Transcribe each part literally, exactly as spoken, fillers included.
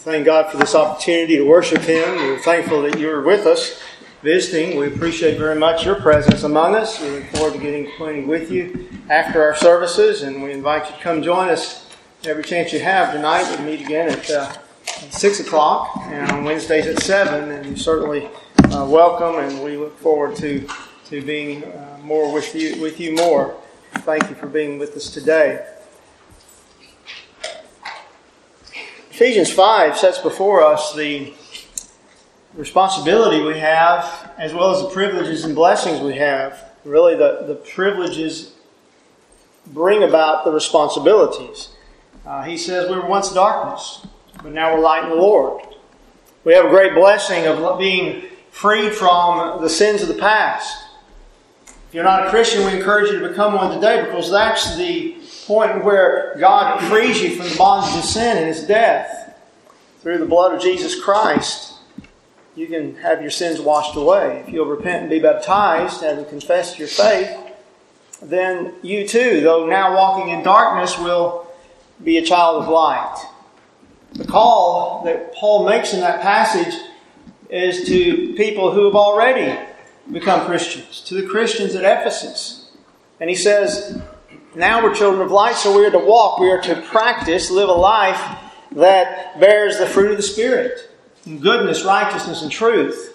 Thank God for this opportunity to worship Him. We're thankful that you're with us visiting. We appreciate very much your presence among us. We look forward to getting acquainted with you after our services, and we invite you to come join us every chance you have tonight. We meet again at, uh, at six o'clock and on Wednesdays at seven, and you're certainly uh, welcome, and we look forward to, to being uh, more with you, with you more. Thank you for being with us today. Ephesians five sets before us the responsibility we have as well as the privileges and blessings we have. Really, the, the privileges bring about the responsibilities. Uh, he says we were once darkness, but now we're light in the Lord. We have a great blessing of being freed from the sins of the past. If you're not a Christian, we encourage you to become one today, because that's the point where God frees you from the bondage of sin and His death. Through the blood of Jesus Christ, you can have your sins washed away. If you'll repent and be baptized, having confessed your faith, then you too, though now walking in darkness, will be a child of light. The call that Paul makes in that passage is to people who have already become Christians, to the Christians at Ephesus. And he says, now we're children of light, so we are to walk, we are to practice, live a life that bears the fruit of the Spirit, in goodness, righteousness, and truth.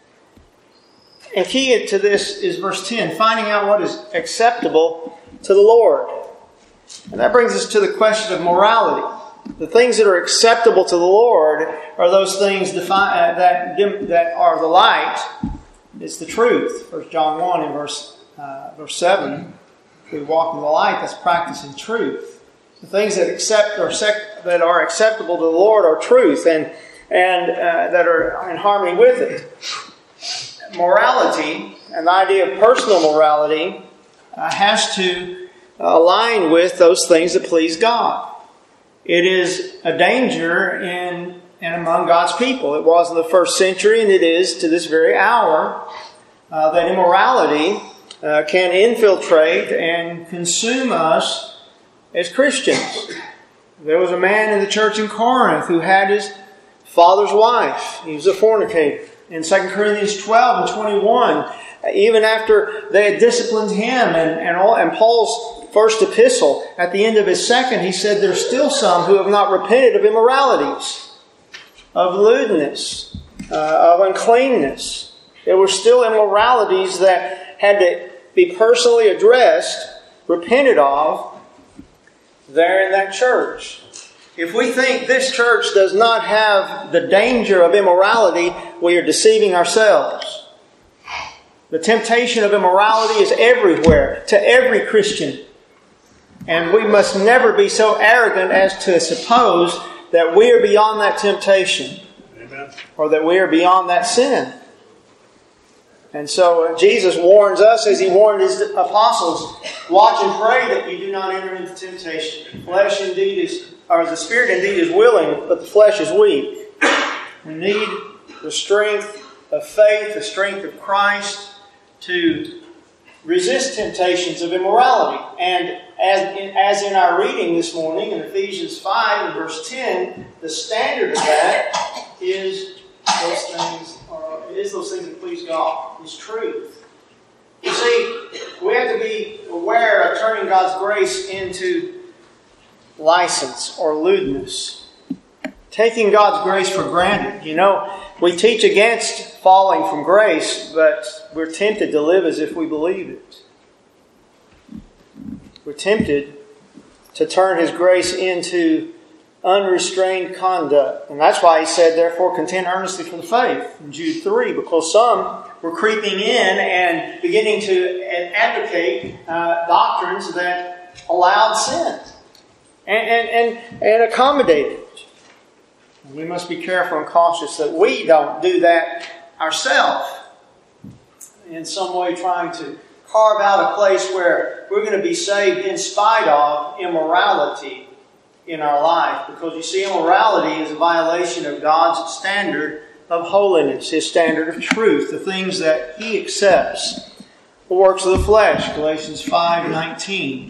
And key to this is verse ten, finding out what is acceptable to the Lord. And that brings us to the question of morality. The things that are acceptable to the Lord are those things defi- uh, that, that are the light. It's the truth. First John one in verse, uh, verse seven. We walk in the light, that's practicing truth. The things that accept or sec- that are acceptable to the Lord are truth, and and uh, that are in harmony with it. Morality, and the idea of personal morality, uh, has to align with those things that please God. It is a danger in and among God's people. It was in the first century, and it is to this very hour, uh, that immorality Uh, can infiltrate and consume us as Christians. There was a man in the church in Corinth who had his father's wife. He was a fornicator. In Second Corinthians twelve and twenty-one, even after they had disciplined him and, and, all, and Paul's first epistle, at the end of his second, he said there's still some who have not repented of immoralities, of lewdness, uh, of uncleanness. There were still immoralities that had to be personally addressed, repented of, there in that church. If we think this church does not have the danger of immorality, we are deceiving ourselves. The temptation of immorality is everywhere, to every Christian. And we must never be so arrogant as to suppose that we are beyond that temptation. Amen. Or that we are beyond that sin. And so Jesus warns us, as He warned His apostles, watch and pray that you do not enter into temptation. The flesh indeed is, or the spirit indeed is willing, but the flesh is weak. We need the strength of faith, the strength of Christ to resist temptations of immorality. And as in, as in our reading this morning in Ephesians five and verse ten, the standard of that is those things, or it is those things that please God, is truth. You see, we have to be aware of turning God's grace into license or lewdness. Taking God's grace for granted. You know, we teach against falling from grace, but we're tempted to live as if we believe it. We're tempted to turn His grace into unrestrained conduct. And that's why He said, therefore, contend earnestly for the faith in Jude three, because some were creeping in and beginning to advocate uh, doctrines that allowed sin and, and, and, and accommodated it. We must be careful and cautious that we don't do that ourselves, in some way trying to carve out a place where we're going to be saved in spite of immorality in our life. Because you see, immorality is a violation of God's standard of holiness, His standard of truth, the things that He accepts. The works of the flesh, Galatians five nineteen.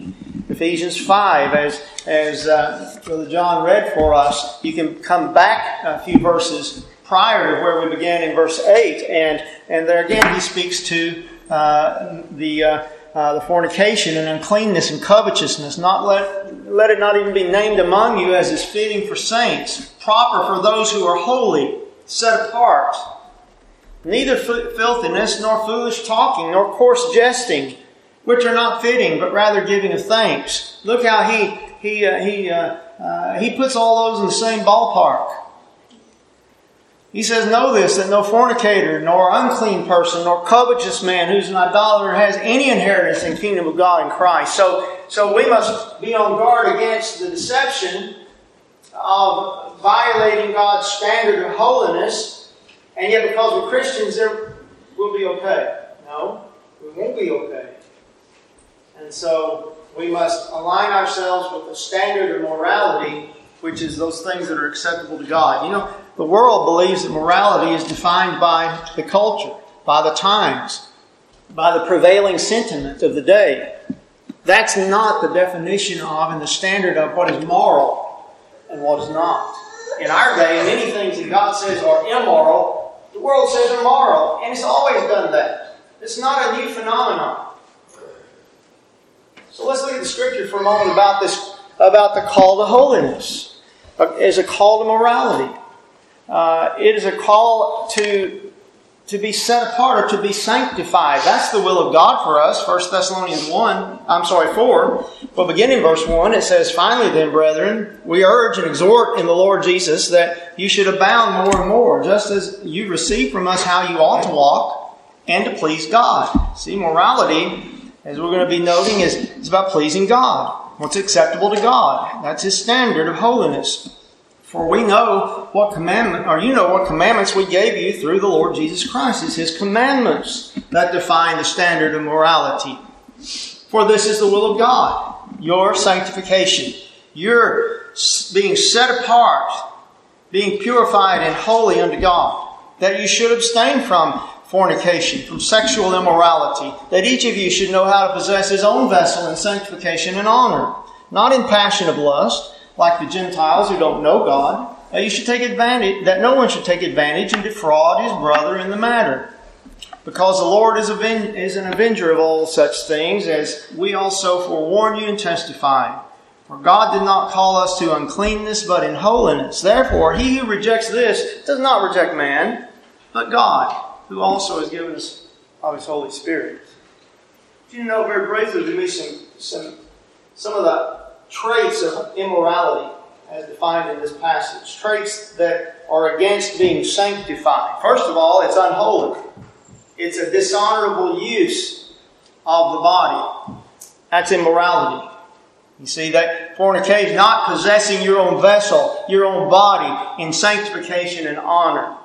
Ephesians five, as, as uh, Brother John read for us, you can come back a few verses prior to where we began in verse eight. And, and there again he speaks to uh, the, uh, uh, the fornication and uncleanness and covetousness. Not let, let it not even be named among you as is fitting for saints, proper for those who are holy, set apart. Neither filthiness, nor foolish talking, nor coarse jesting, which are not fitting, but rather giving of thanks. Look how he he uh, he uh, uh, he puts all those in the same ballpark. He says, "Know this, that no fornicator, nor unclean person, nor covetous man who's an idolater has any inheritance in the kingdom of God in Christ." So, so we must be on guard against the deception of violating God's standard of holiness, and yet because we're Christians, there we'll be okay. No, we won't be okay. And so we must align ourselves with the standard of morality, which is those things that are acceptable to God. You know, the world believes that morality is defined by the culture, by the times, by the prevailing sentiment of the day. That's not the definition of and the standard of what is moral and what is not. In our day, many things that God says are immoral, the world says are moral, and it's always done that. It's not a new phenomenon. So let's look at the Scripture for a moment about this, about the call to holiness. It's a call to morality. Uh, it is a call to, to be set apart or to be sanctified. That's the will of God for us. First Thessalonians one, I'm sorry, four. Well, beginning verse one, it says, "Finally then, brethren, we urge and exhort in the Lord Jesus that you should abound more and more, just as you receive from us how you ought to walk and to please God." See, morality, as we're going to be noting, is, is about pleasing God. What's acceptable to God. That's His standard of holiness. For we know what commandment, or you know what commandments we gave you through the Lord Jesus Christ. It's His commandments that define the standard of morality. For this is the will of God, your sanctification. Your being set apart, being purified and holy unto God. That you should abstain from fornication, from sexual immorality, that each of you should know how to possess his own vessel in sanctification and honor, not in passion of lust, like the Gentiles who don't know God. That you should take advantage, that no one should take advantage and defraud his brother in the matter. Because the Lord is, aven- is an avenger of all such things, as we also forewarn you and testify. For God did not call us to uncleanness, but in holiness. Therefore, he who rejects this does not reject man, but God, who also has given us of His Holy Spirit. Do you know, very briefly, to me some, some, some of the traits of immorality as defined in this passage. Traits that are against being sanctified. First of all, it's unholy. It's a dishonorable use of the body. That's immorality. You see, that fornication, not possessing your own vessel, your own body in sanctification and honor.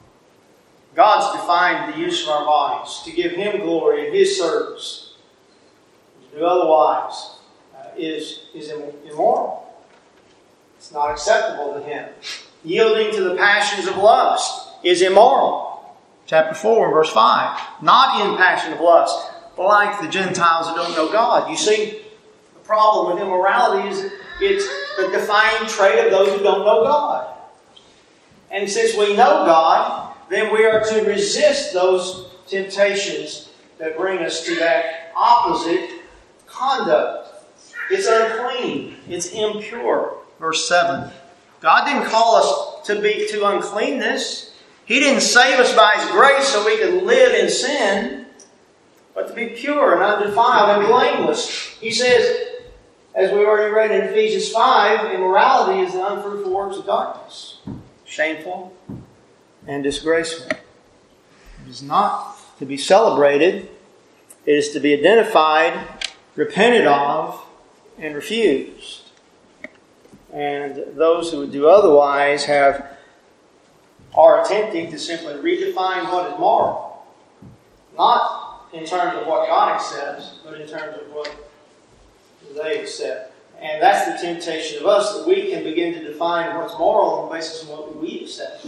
God's defined the use of our bodies to give Him glory in His service. To do otherwise uh, is, is immoral. It's not acceptable to Him. Yielding to the passions of lust is immoral. Chapter four, verse five. Not in passion of lust, like the Gentiles who don't know God. You see, the problem with immorality is it's the defining trait of those who don't know God. And since we know God, then we are to resist those temptations that bring us to that opposite conduct. It's unclean. It's impure. Verse seven. God didn't call us to be to uncleanness. He didn't save us by His grace so we could live in sin, but to be pure and undefiled and blameless. He says, as we already read in Ephesians five, immorality is the unfruitful works of darkness. Shameful and disgraceful. It is not to be celebrated. It is to be identified, repented of, and refused. And those who would do otherwise have are attempting to simply redefine what is moral. Not in terms of what God accepts, but in terms of what they accept. And that's the temptation of us, that we can begin to define what's moral on the basis of what we accept,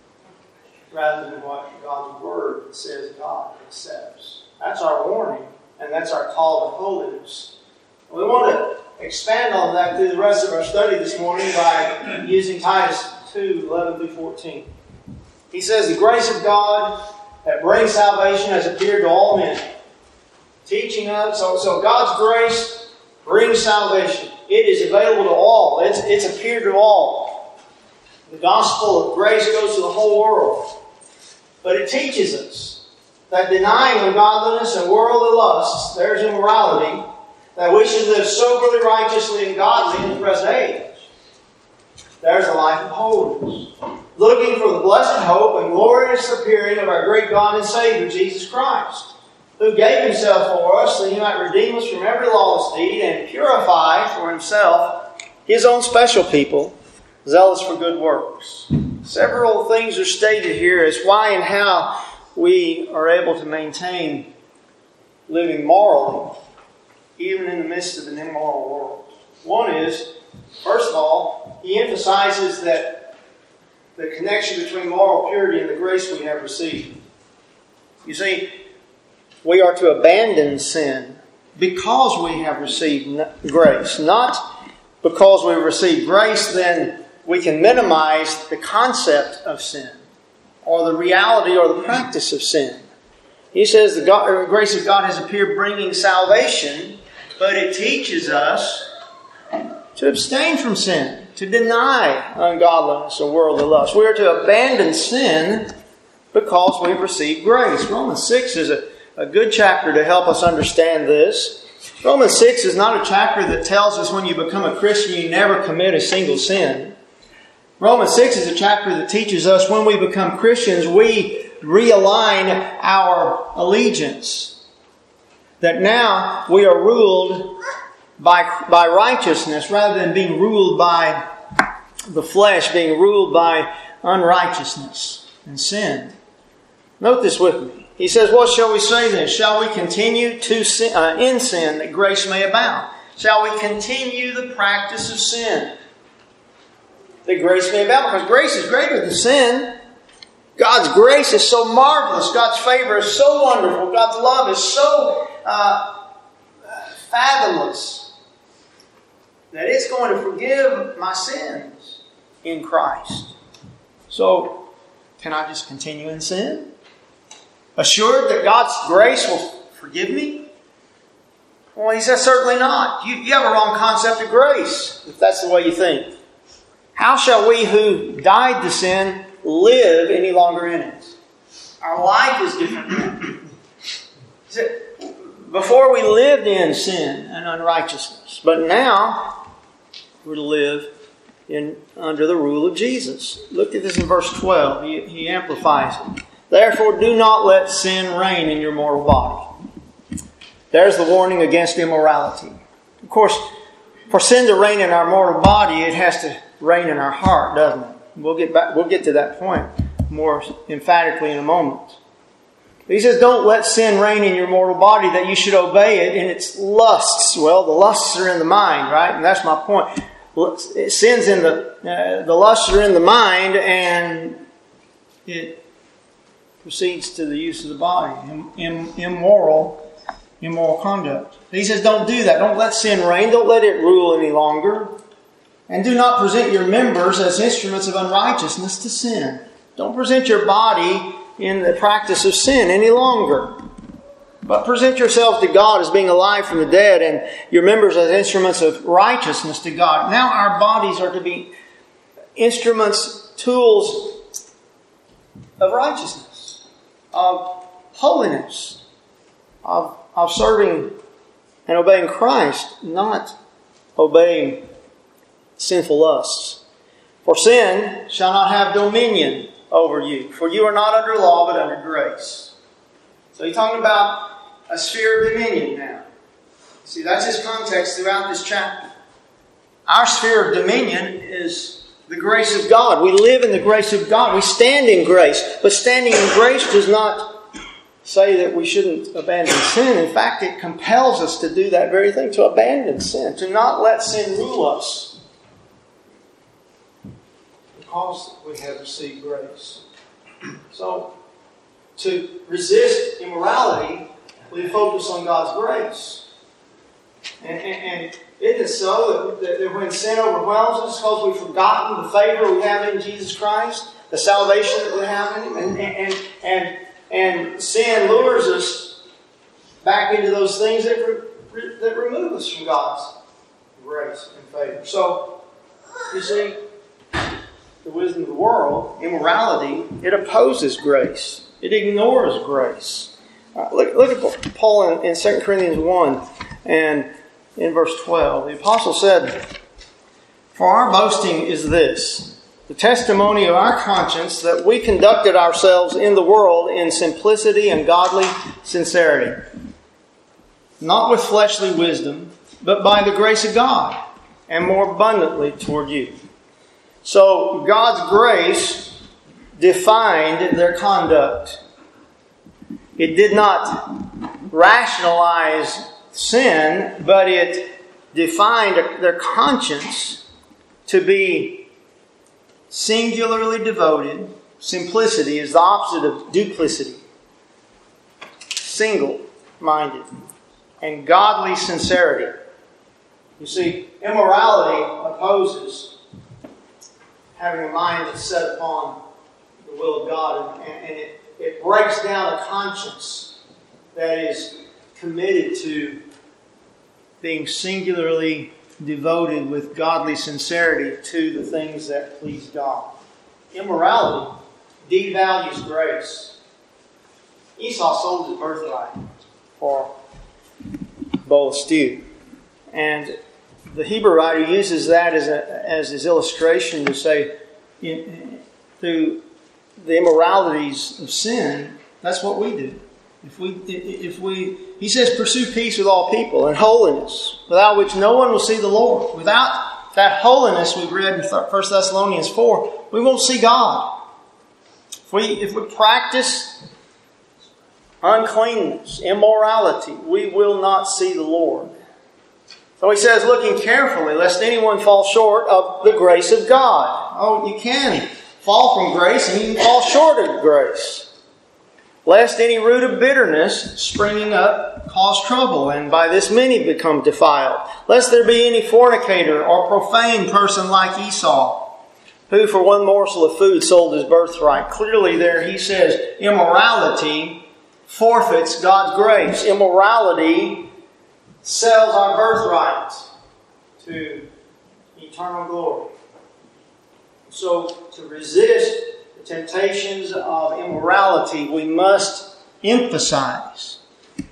rather than what God's Word says God accepts. That's our warning, and that's our call to holiness. We want to expand on that through the rest of our study this morning by using Titus two, eleven through fourteen. He says, the grace of God that brings salvation has appeared to all men, teaching us. So, so God's grace brings salvation. It is available to all. It's, it's appeared to all. The gospel of grace goes to the whole world. But it teaches us that denying ungodliness and worldly lusts, there's immorality, that we should live soberly, righteously, and godly in the present age. There's a life of holiness. Looking for the blessed hope and glorious appearing of our great God and Savior, Jesus Christ, who gave Himself for us that He might redeem us from every lawless deed and purify for Himself His own special people, zealous for good works. Several things are stated here as why and how we are able to maintain living morally, even in the midst of an immoral world. One is, first of all, he emphasizes that the connection between moral purity and the grace we have received. You see, we are to abandon sin because we have received grace. Not because we receive grace, then we can minimize the concept of sin or the reality or the practice of sin. He says the God, the grace of God has appeared bringing salvation, but it teaches us to abstain from sin, to deny ungodliness and worldly lust. We are to abandon sin because we've received grace. Romans six is a, a good chapter to help us understand this. Romans six is not a chapter that tells us when you become a Christian you never commit a single sin. Romans six is a chapter that teaches us when we become Christians we realign our allegiance. That now we are ruled by, by righteousness rather than being ruled by the flesh, being ruled by unrighteousness and sin. Note this with me. He says, what shall we say then? Shall we continue to sin, uh, in sin that grace may abound? Shall we continue the practice of sin that grace may abound? Because grace is greater than sin. God's grace is so marvelous. God's favor is so wonderful. God's love is so uh, fathomless that it's going to forgive my sins in Christ. So, can I just continue in sin? Assured that God's grace will forgive me? Well, he says, certainly not. You, you have a wrong concept of grace, if that's the way you think. How shall we who died to sin live any longer in it? Our life is different now. Before we lived in sin and unrighteousness, but now we're to live in under the rule of Jesus. Look at this in verse twelve. He, he amplifies it. Therefore, do not let sin reign in your mortal body. There's the warning against immorality. Of course, for sin to reign in our mortal body, it has to reign in our heart, doesn't it? We'll get back. We'll get to that point more emphatically in a moment. He says, don't let sin reign in your mortal body that you should obey it in its lusts. Well, the lusts are in the mind, right? And that's my point. Sin's in the, uh, the lusts are in the mind, and it proceeds to the use of the body. Im- im- immoral, immoral conduct. He says, don't do that. Don't let sin reign. Don't let it rule any longer. And do not present your members as instruments of unrighteousness to sin. Don't present your body in the practice of sin any longer. But present yourselves to God as being alive from the dead and your members as instruments of righteousness to God. Now our bodies are to be instruments, tools of righteousness, of holiness, of, of serving and obeying Christ, not obeying sinful lusts. For sin shall not have dominion over you, for you are not under law but under grace. So he's talking about a sphere of dominion now. See, that's his context throughout this chapter. Our sphere of dominion is the grace of God. We live in the grace of God. We stand in grace. But standing in grace does not say that we shouldn't abandon sin. In fact, it compels us to do that very thing, to abandon sin, to not let sin rule us. Because we have received grace. So, to resist immorality, we focus on God's grace. And, and, and isn't it so that, that when sin overwhelms us, because we've forgotten the favor we have in Jesus Christ, the salvation that we have in Him, and, and, and, and sin lures us back into those things that, re, that remove us from God's grace and favor. So, you see, the wisdom of the world, immorality, it opposes grace. It ignores grace. Uh, look, look at Paul in, in Second Corinthians one and in verse twelve. The apostle said, "For our boasting is this, the testimony of our conscience, that we conducted ourselves in the world in simplicity and godly sincerity, not with fleshly wisdom, but by the grace of God, and more abundantly toward you." So God's grace defined their conduct. It did not rationalize sin, but it defined their conscience to be singularly devoted. Simplicity is the opposite of duplicity. Single-minded. And godly sincerity. You see, immorality opposes having a mind that's set upon the will of God, and, and it, it breaks down a conscience that is committed to being singularly devoted with godly sincerity to the things that please God. Immorality devalues grace. Esau sold his birthright for a bowl of stew. And the Hebrew writer uses that as a, as his illustration to say, in, through the immoralities of sin, that's what we do. If we, if we, he says, pursue peace with all people and holiness, without which no one will see the Lord. Without that holiness we've read in First Thessalonians four, we won't see God. If we, if we practice uncleanness, immorality, we will not see the Lord. So he says, looking carefully, lest anyone fall short of the grace of God. Oh, you can fall from grace and you can fall short of grace. Lest any root of bitterness springing up cause trouble, and by this many become defiled. Lest there be any fornicator or profane person like Esau, who for one morsel of food sold his birthright. Clearly there he says, immorality forfeits God's grace. Immorality sells our birthright to eternal glory. So, to resist the temptations of immorality, we must emphasize.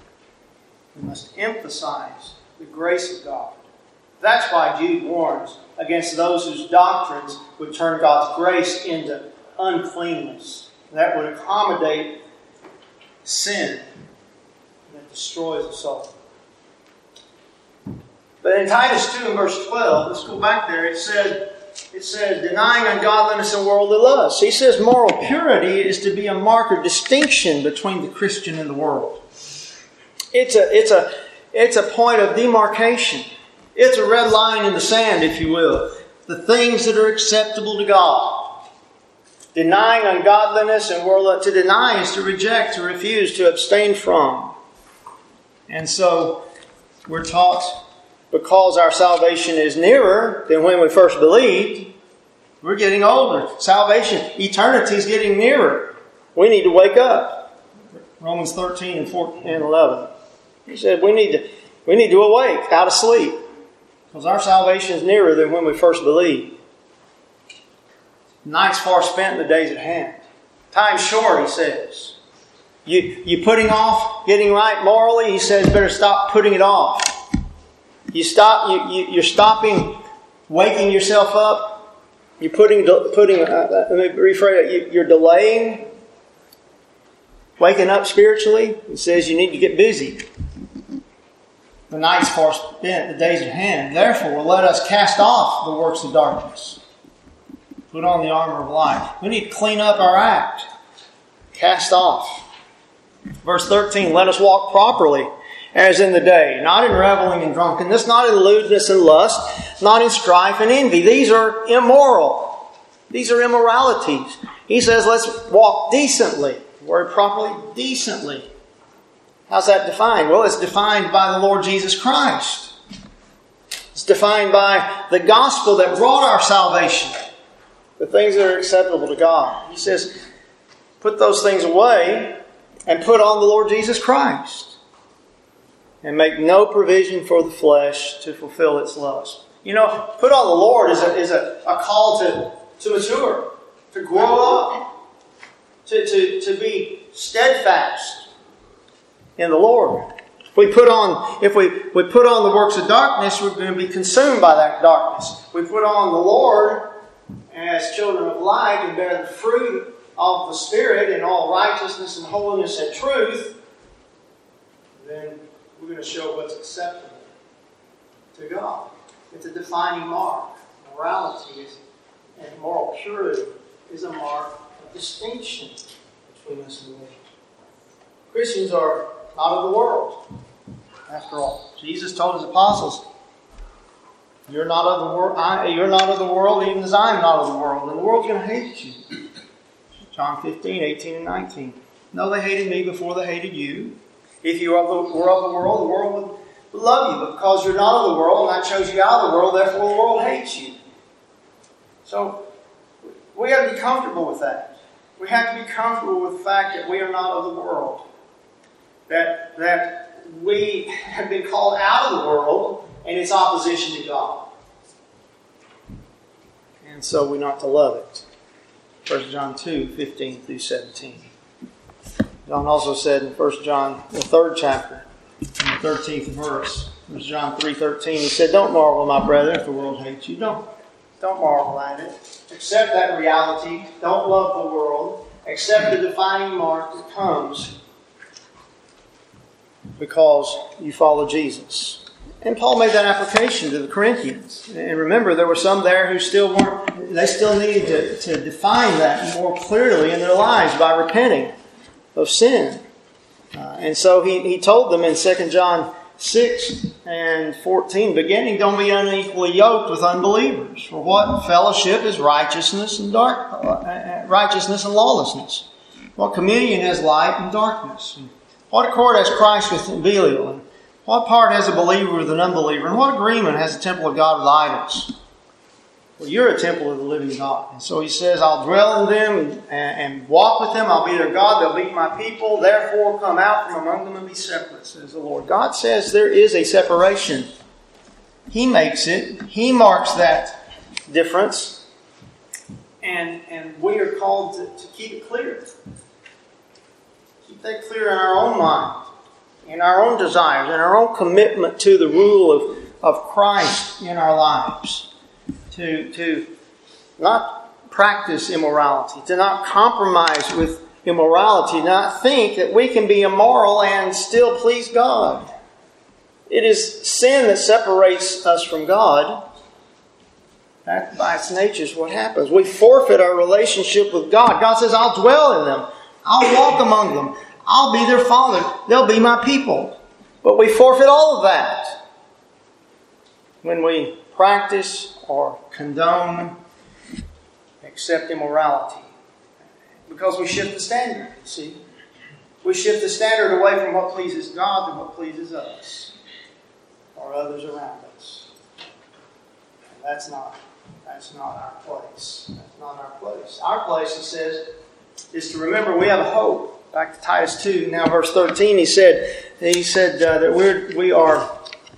We must emphasize the grace of God. That's why Jude warns against those whose doctrines would turn God's grace into uncleanness. That would accommodate sin that destroys the soul. But in Titus two and verse twelve, let's go back there, it said, it says, denying ungodliness and worldly lust. He says moral purity is to be a mark of distinction between the Christian and the world. It's a, it's a, it's a point of demarcation. It's a red line in the sand, if you will. The things that are acceptable to God. Denying ungodliness and worldly, to deny is to reject, to refuse, to abstain from. And so we're taught, because our salvation is nearer than when we first believed, we're getting older. Salvation, eternity is getting nearer. We need to wake up. Romans thirteen and fourteen and eleven. He said we need to we need to awake out of sleep, because our salvation is nearer than when we first believed. Night's far spent, the day's at hand. Time's short, he says. You you putting off getting right morally, he says, better stop putting it off. You stop. You, you you're stopping, waking yourself up. You're putting putting. Uh, let me rephrase it. You, you're delaying waking up spiritually. He says you need to get busy. The night's far spent, the day's at hand. Therefore, let us cast off the works of darkness. Put on the armor of light. We need to clean up our act. Cast off. Verse thirteen. Let us walk properly, as in the day, not in reveling and drunkenness, not in lewdness and lust, not in strife and envy. These are immoral. These are immoralities. He says, let's walk decently. Word properly, decently. How's that defined? Well, it's defined by the Lord Jesus Christ. It's defined by the gospel that brought our salvation, the things that are acceptable to God. He says, put those things away and put on the Lord Jesus Christ. And make no provision for the flesh to fulfill its lust. You know, put on the Lord is a, is a, a call to, to mature, to grow up, to, to, to be steadfast in the Lord. If we put on, if we, we put on the works of darkness, we're going to be consumed by that darkness. We put on the Lord as children of light and bear the fruit of the Spirit in all righteousness and holiness and truth, then we're going to show what's acceptable to God. It's a defining mark. Morality is, and moral purity is a mark of distinction between us and the world. Christians are not of the world, after all. Jesus told His apostles, You're not of the world. I, you're not of the world, even as I am not of the world. And the world's going to hate you. John fifteen, eighteen, and nineteen. No, they hated me before they hated you. If you were of the world, the world would love you. But because you're not of the world, and I chose you out of the world, therefore the world hates you. So we have to be comfortable with that. We have to be comfortable with the fact that we are not of the world. That, that we have been called out of the world and its opposition to God. And so we're not to love it. First John two, fifteen through seventeen. John also said in First John, the third chapter, in the thirteenth verse, First John three thirteen, he said, Don't marvel, my brethren, if the world hates you. Don't, don't marvel at it. Accept that reality. Don't love the world. Accept the defining mark that comes because you follow Jesus. And Paul made that application to the Corinthians. And remember, there were some there who still weren't, they still needed to, to define that more clearly in their lives by repenting of sin. Uh, and so he, he told them in Second John six and fourteen, beginning, don't be unequally yoked with unbelievers. For what fellowship is righteousness and dark, uh, righteousness and lawlessness? What communion has light and darkness? And what accord has Christ with Belial? And what part has a believer with an unbeliever? And what agreement has the temple of God with idols? Well, you're a temple of the living God. And so he says, I'll dwell in them and, and walk with them. I'll be their God. They'll be my people. Therefore, come out from among them and be separate, says the Lord. God says there is a separation. He makes it. He marks that difference. And, and we are called to, to keep it clear. Keep that clear in our own mind, in our own desires, in our own commitment to the rule of, of Christ in our lives. To, to not practice immorality, to not compromise with immorality, not think that we can be immoral and still please God. It is sin that separates us from God. That by its nature is what happens. We forfeit our relationship with God. God says, I'll dwell in them. I'll walk among them. I'll be their father. They'll be my people. But we forfeit all of that when we practice or condone, accept immorality. Because we shift the standard, you see. We shift the standard away from what pleases God to what pleases us or others around us. And that's not, that's not our place. That's not our place. Our place, he says, is to remember we have a hope. Back to Titus two, now verse thirteen, he said, he said uh, that we're, we are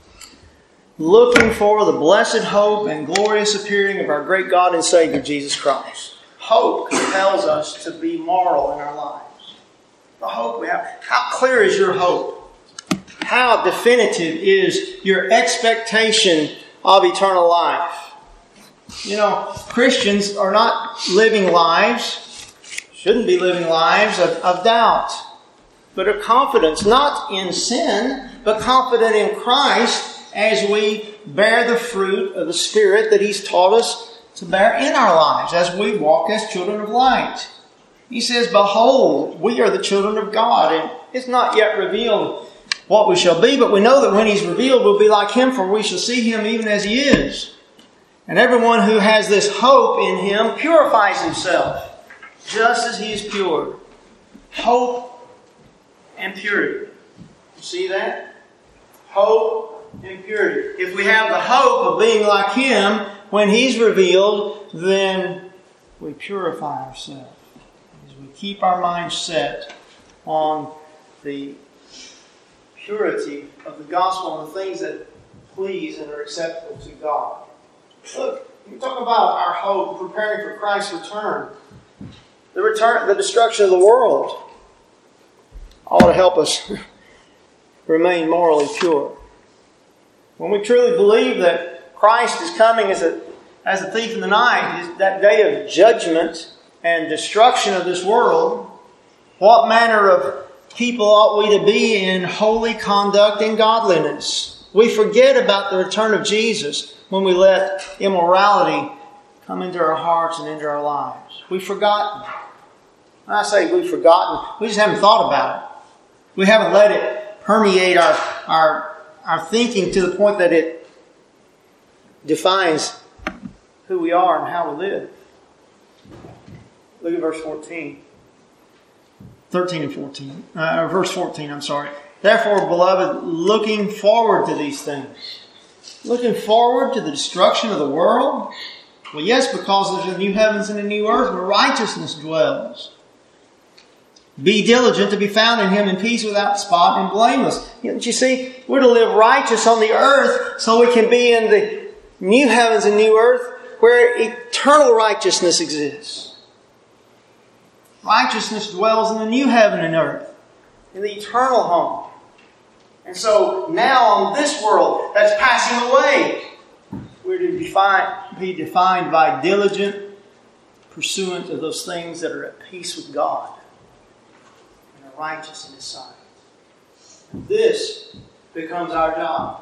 looking for the blessed hope and glorious appearing of our great God and Savior, Jesus Christ. Hope compels us to be moral in our lives. The hope we have. How clear is your hope? How definitive is your expectation of eternal life? You know, Christians are not living lives, shouldn't be living lives of, of doubt, but of confidence, not in sin, but confident in Christ, as we bear the fruit of the Spirit that He's taught us to bear in our lives, as we walk as children of light. He says, behold, we are the children of God, and it's not yet revealed what we shall be, but we know that when He's revealed, we'll be like Him, for we shall see Him even as He is. And everyone who has this hope in Him purifies himself, just as He is pure. Hope and purity. You see that? Hope impurity. If we have the hope of being like Him when He's revealed, then we purify ourselves. As we keep our minds set on the purity of the gospel and the things that please and are acceptable to God. Look, we talk about our hope, preparing for Christ's return. The return, the destruction of the world ought to help us remain morally pure. When we truly believe that Christ is coming as a, as a thief in the night, that day of judgment and destruction of this world, what manner of people ought we to be in holy conduct and godliness? We forget about the return of Jesus when we let immorality come into our hearts and into our lives. We've forgotten. When I say we've forgotten, we just haven't thought about it. We haven't let it permeate our, our, our thinking to the point that it defines who we are and how we live. Look at verse fourteen. thirteen and fourteen. Uh, verse fourteen, I'm sorry. Therefore, beloved, looking forward to these things. Looking forward to the destruction of the world? Well, yes, because there's a new heavens and a new earth where righteousness dwells. Be diligent to be found in Him in peace, without spot and blameless. Don't you see? We're to live righteous on the earth so we can be in the new heavens and new earth where eternal righteousness exists. Righteousness dwells in the new heaven and earth, in the eternal home. And so now on this world that's passing away, we're to define, be defined by diligent pursuant of those things that are at peace with God and are righteous in His sight. This becomes our job.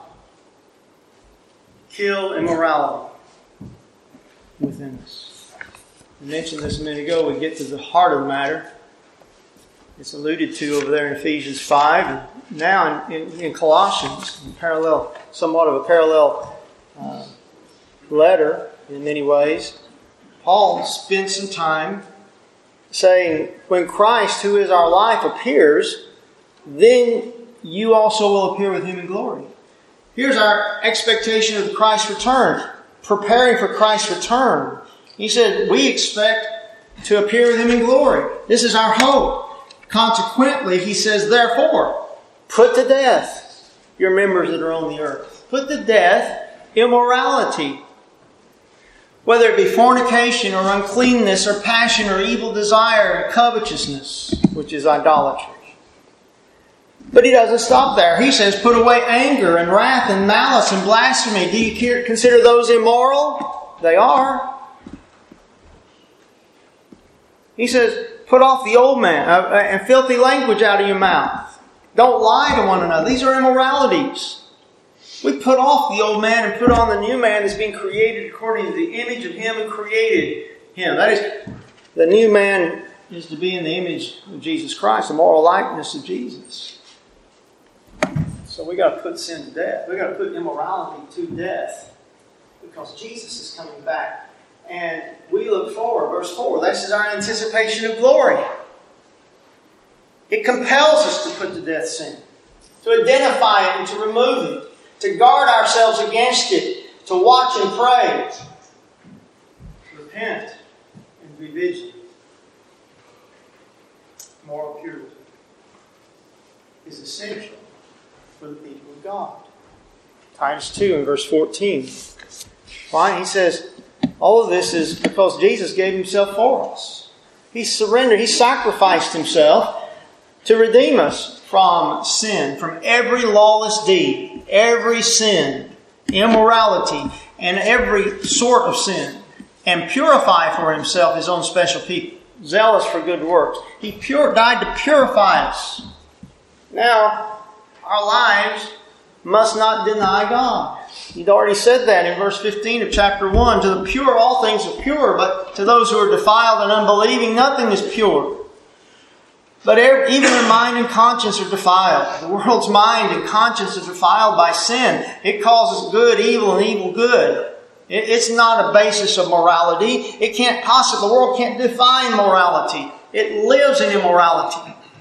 Kill immorality within us. I mentioned this a minute ago. We get to the heart of the matter. It's alluded to over there in Ephesians five, and now in, in, in Colossians, in parallel, somewhat of a parallel uh, letter in many ways. Paul spends some time saying, when Christ, who is our life, appears, then you also will appear with Him in glory. Here's our expectation of Christ's return, preparing for Christ's return. He said, we expect to appear with Him in glory. This is our hope. Consequently, he says, therefore, put to death your members that are on the earth. Put to death immorality, whether it be fornication or uncleanness or passion or evil desire or covetousness, which is idolatry. But he doesn't stop there. He says, put away anger and wrath and malice and blasphemy. Do you consider those immoral? They are. He says, put off the old man uh, and filthy language out of your mouth. Don't lie to one another. These are immoralities. We put off the old man and put on the new man that's being created according to the image of Him who created him. That is, the new man is to be in the image of Jesus Christ, the moral likeness of Jesus. So we got to put sin to death. We got to put immorality to death because Jesus is coming back. And we look forward, verse four, this is our anticipation of glory. It compels us to put to death sin, to identify it and to remove it, to guard ourselves against it, to watch and pray, to repent and be vigilant. Moral purity is essential for the people of God. Titus two and verse fourteen. Why? He says, all of this is because Jesus gave Himself for us. He surrendered, He sacrificed Himself to redeem us from sin, from every lawless deed, every sin, immorality, and every sort of sin, and purify for Himself His own special people, zealous for good works. He pure, died to purify us. Now, our lives must not deny God. He'd already said that in verse fifteen of chapter one. To the pure, all things are pure, but to those who are defiled and unbelieving, nothing is pure. But even their mind and conscience are defiled. The world's mind and conscience are defiled by sin. It causes good evil and evil good. It's not a basis of morality. It can't possibly, the world can't define morality. It lives in immorality.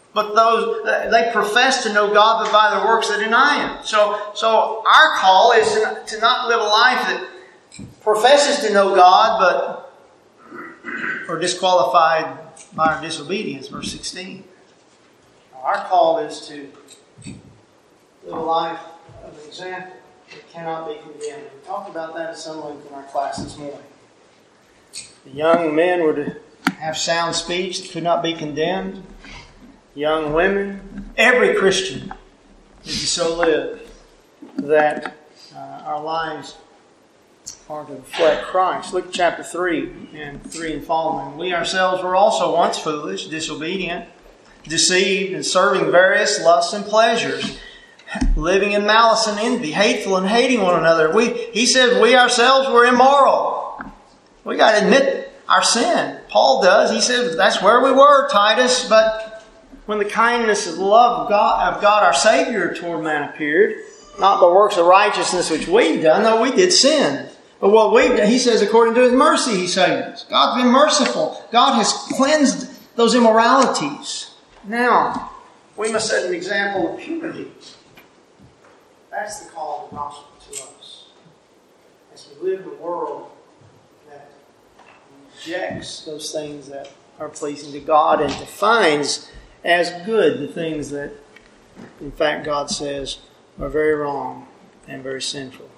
but those they profess to know God, but by their works they deny Him. So, so our call is to, to not live a life that professes to know God, but are disqualified by our disobedience. Verse sixteen. Our call is to live a life of an example that cannot be condemned. We talked about that at some length in our class this morning. The young men were to have sound speech that could not be condemned. Young women, every Christian is to so live that uh, our lives are to reflect Christ. Look at chapter three and three and following. We ourselves were also once foolish, disobedient, deceived, and serving various lusts and pleasures, living in malice and envy, hateful and hating one another. We, he says we ourselves were immoral. We got to admit our sin. Paul does. He says that's where we were, Titus. But when the kindness and love of God, of God our Savior toward man appeared, not the works of righteousness which we've done, though we did sin. But what we've done, he says, according to His mercy, He saved us. God's been merciful. God has cleansed those immoralities. Now, we must set an example of purity. That's the call of the gospel to us. As we live in a world that rejects those things that are pleasing to God and defines as good the things that, in fact, God says are very wrong and very sinful.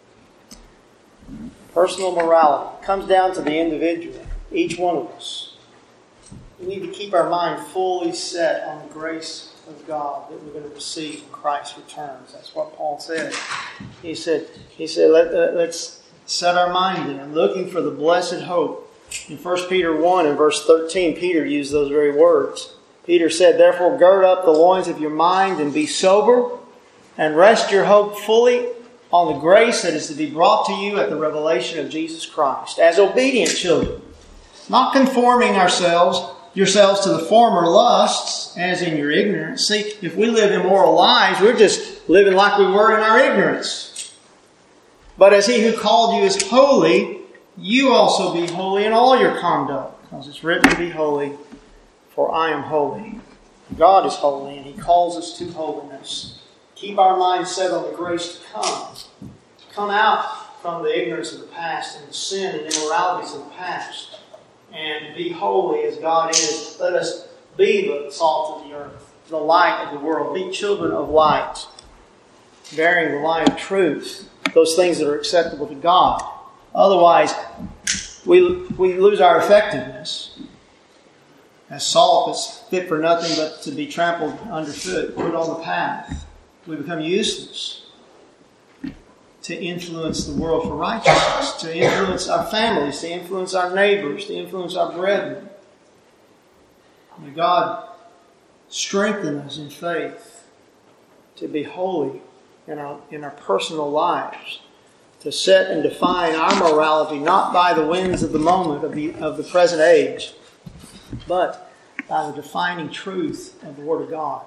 Personal morality comes down to the individual, each one of us. We need to keep our mind fully set on the grace of God that we're going to receive when Christ returns. That's what Paul said. He said, he said Let, uh, let's set our mind there, looking for the blessed hope. In First Peter one and verse thirteen, Peter used those very words. Peter said, therefore gird up the loins of your mind and be sober, and rest your hope fully on the grace that is to be brought to you at the revelation of Jesus Christ. As obedient children, not conforming ourselves yourselves to the former lusts, as in your ignorance. See, if we live immoral lives, we're just living like we were in our ignorance. But as He who called you is holy, you also be holy in all your conduct. Because it's written, be holy, for I am holy. God is holy, and He calls us to holiness. Keep our minds set on the grace to come. To come out from the ignorance of the past and the sin and immoralities of the past. And be holy as God is. Let us be the salt of the earth, the light of the world. Be children of light, bearing the light of truth, those things that are acceptable to God. Otherwise, we, we lose our effectiveness. As salt that's fit for nothing but to be trampled underfoot, put on the path. We become useless to influence the world for righteousness, to influence our families, to influence our neighbors, to influence our brethren. May God strengthen us in faith to be holy in our, in our personal lives, to set and define our morality not by the winds of the moment, of the, of the present age, but by the defining truth of the Word of God.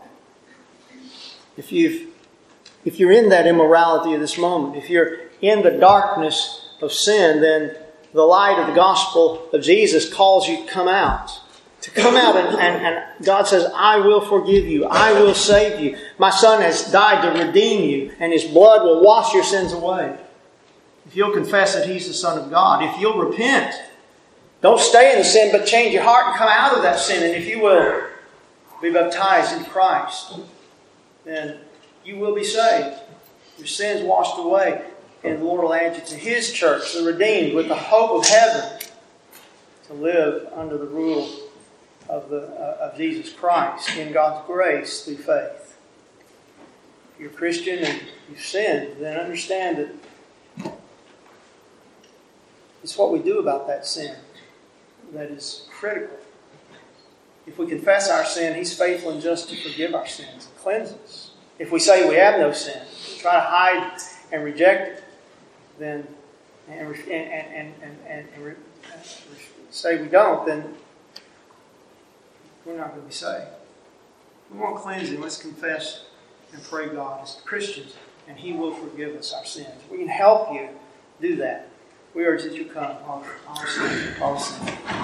If you've If you're in that immorality of this moment, if you're in the darkness of sin, then the light of the gospel of Jesus calls you to come out. To come out and, and, and God says, I will forgive you. I will save you. My Son has died to redeem you, and His blood will wash your sins away. If you'll confess that He's the Son of God, if you'll repent, don't stay in the sin, but change your heart and come out of that sin. And if you will be baptized in Christ, then you will be saved. Your sins washed away. And the Lord will add you to His church, the redeemed, with the hope of heaven, to live under the rule of, the, uh, of Jesus Christ in God's grace through faith. If you're a Christian and you've sinned, then understand that it's what we do about that sin that is critical. If we confess our sin, He's faithful and just to forgive our sins and cleanse us. If we say we have no sin, try to hide and reject it, then and and and and, and, and re, uh, say we don't, then we're not going to be saved. We want cleansing. Let's confess and pray God as Christians, and He will forgive us our sins. We can help you do that. We urge that you come. I'll, I'll sing. I'll sing.